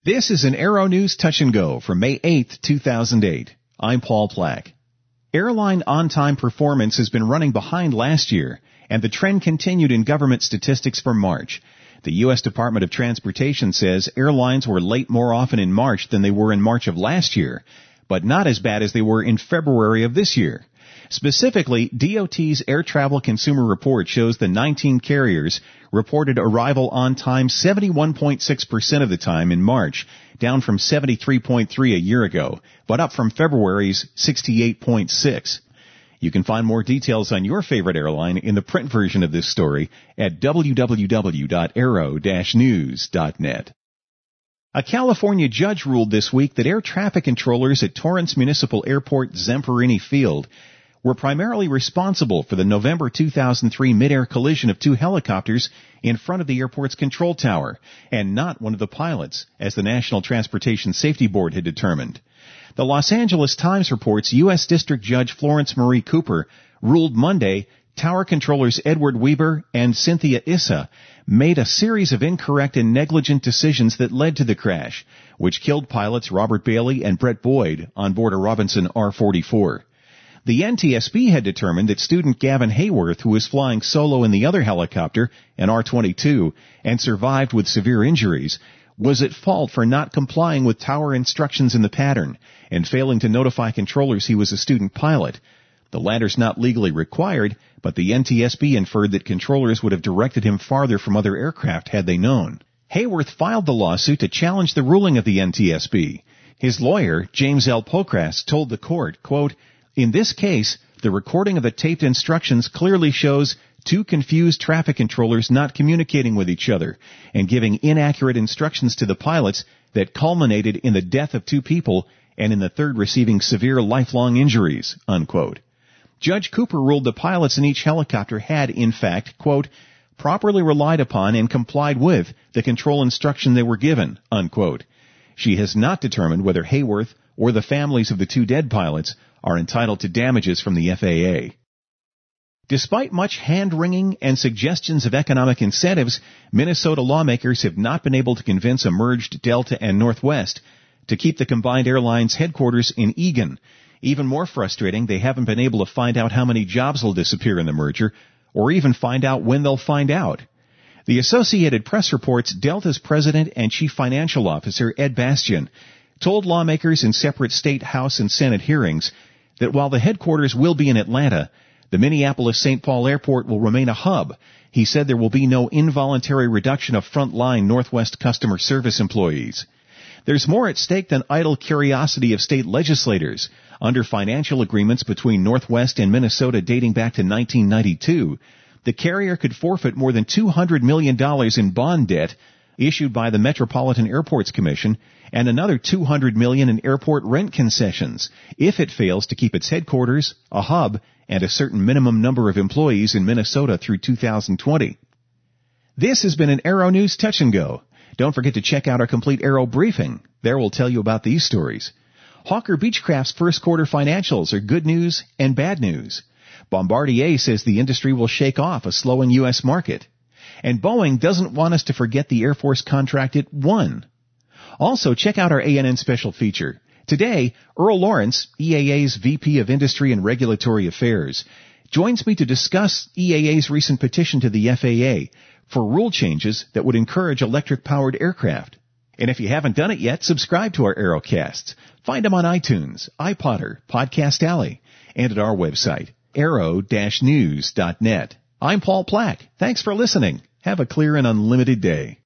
This is an Aero News Touch and Go for May 8th, 2008. I'm Paul Plack. Airline on-time performance has been running behind last year, and the trend continued in government statistics for March. The U.S. Department of Transportation says airlines were late more often in March than they were in March of last year, but not as bad as they were in February of this year. Specifically, DOT's Air Travel Consumer Report shows the 19 carriers reported arrival on time 71.6% of the time in March, down from 73.3% a year ago, but up from February's 68.6%. You can find more details on your favorite airline in the print version of this story at www.aero-news.net. A California judge ruled this week that air traffic controllers at Torrance Municipal Airport Zamperini Field were primarily responsible for the November 2003 mid-air collision of two helicopters in front of the airport's control tower, and not one of the pilots, as the National Transportation Safety Board had determined. The Los Angeles Times reports U.S. District Judge Florence Marie Cooper ruled Monday tower controllers Edward Weber and Cynthia Issa made a series of incorrect and negligent decisions that led to the crash, which killed pilots Robert Bailey and Brett Boyd on board a Robinson R-44. The NTSB had determined that student Gavin Hayworth, who was flying solo in the other helicopter, an R-22, and survived with severe injuries, was at fault for not complying with tower instructions in the pattern and failing to notify controllers he was a student pilot. The latter's not legally required, but the NTSB inferred that controllers would have directed him farther from other aircraft had they known. Hayworth filed the lawsuit to challenge the ruling of the NTSB. His lawyer, James L. Pokras, told the court, quote, "In this case, the recording of the taped instructions clearly shows two confused traffic controllers not communicating with each other and giving inaccurate instructions to the pilots that culminated in the death of two people and in the third receiving severe lifelong injuries," unquote. Judge Cooper ruled the pilots in each helicopter had, in fact, quote, "properly relied upon and complied with the control instruction they were given," unquote. She has not determined whether Hayworth or the families of the two dead pilots are entitled to damages from the FAA. Despite much hand-wringing and suggestions of economic incentives, Minnesota lawmakers have not been able to convince a merged Delta and Northwest to keep the combined airlines' headquarters in Eagan. Even more frustrating, they haven't been able to find out how many jobs will disappear in the merger, or even find out when they'll find out. The Associated Press reports Delta's president and chief financial officer, Ed Bastian, told lawmakers in separate state, House, and Senate hearings that while the headquarters will be in Atlanta, the Minneapolis-St. Paul Airport will remain a hub. He said there will be no involuntary reduction of frontline Northwest customer service employees. There's more at stake than idle curiosity of state legislators. Under financial agreements between Northwest and Minnesota dating back to 1992, the carrier could forfeit more than $200 million in bond debt issued by the Metropolitan Airports Commission and another $200 million in airport rent concessions if it fails to keep its headquarters, a hub, and a certain minimum number of employees in Minnesota through 2020. This has been an Aero News Touch and Go. Don't forget to check out our complete Aero briefing. There we'll tell you about these stories. Hawker Beechcraft's first quarter financials are good news and bad news. Bombardier says the industry will shake off a slowing U.S. market. And Boeing doesn't want us to forget the Air Force contract it won. Also, check out our ANN special feature. Today, Earl Lawrence, EAA's VP of Industry and Regulatory Affairs, joins me to discuss EAA's recent petition to the FAA for rule changes that would encourage electric-powered aircraft. And if you haven't done it yet, subscribe to our Aerocasts. Find them on iTunes, iPodder, Podcast Alley, and at our website, aero-news.net. I'm Paul Plack. Thanks for listening. Have a clear and unlimited day.